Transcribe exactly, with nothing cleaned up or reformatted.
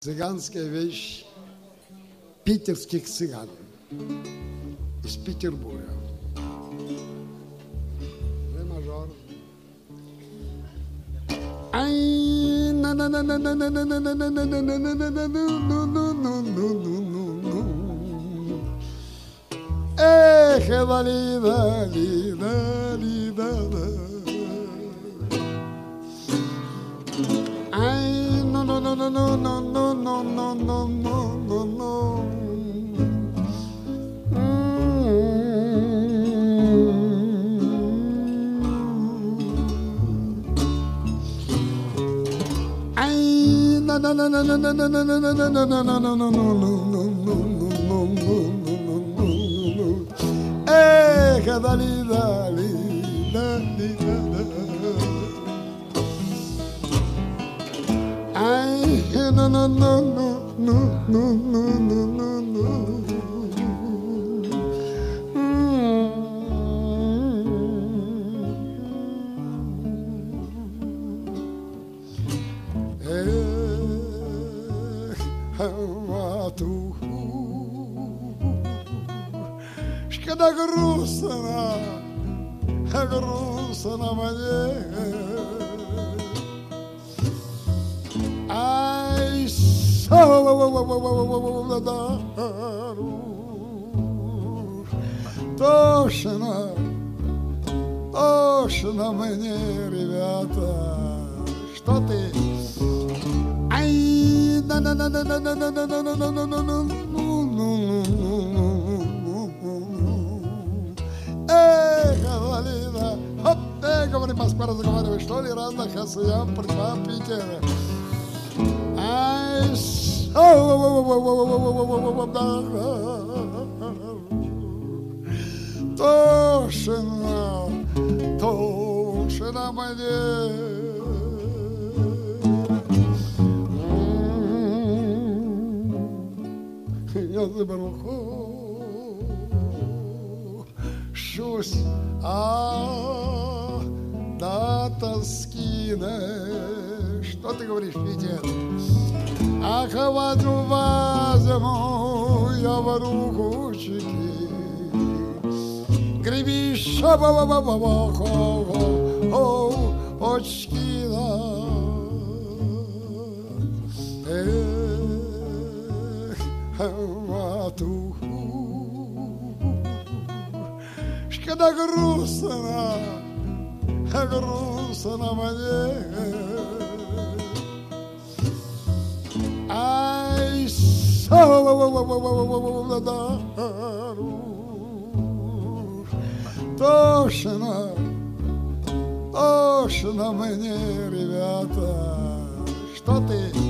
Цыганская вещь питерских цыган из Петербурга. Ре мажор. Ай, на на на на на на на на на на на на на на на на на на. Эх, дали, дали, дали, дали. Ай, no no no no no no no no no no no no. Ай, na na na na na na na na na na na na na na no no no no no no no. Eh, dali dali dali dali. Ay, no, no, no, no, no, no, no, no, no, no. Эх, когда грустно, грустно мне. Ай, тошно, тошно мне, ребята. Что ты? Ай, на на на на на на на на на на на на на на. Эх, Валина, вот ты, говори, Москва, разговаривай, что ли, разных я пришла в Питер. Ай, тошно, тошно мне. Я забруху, щось, а до тоски, что ты говоришь, Питер? Ах, возьму, возьму я в рукучки, гребища, очки, эх, матуху, когда грустно, грустно мне. Ай, тошно, тошно мне, ребята. Что ты?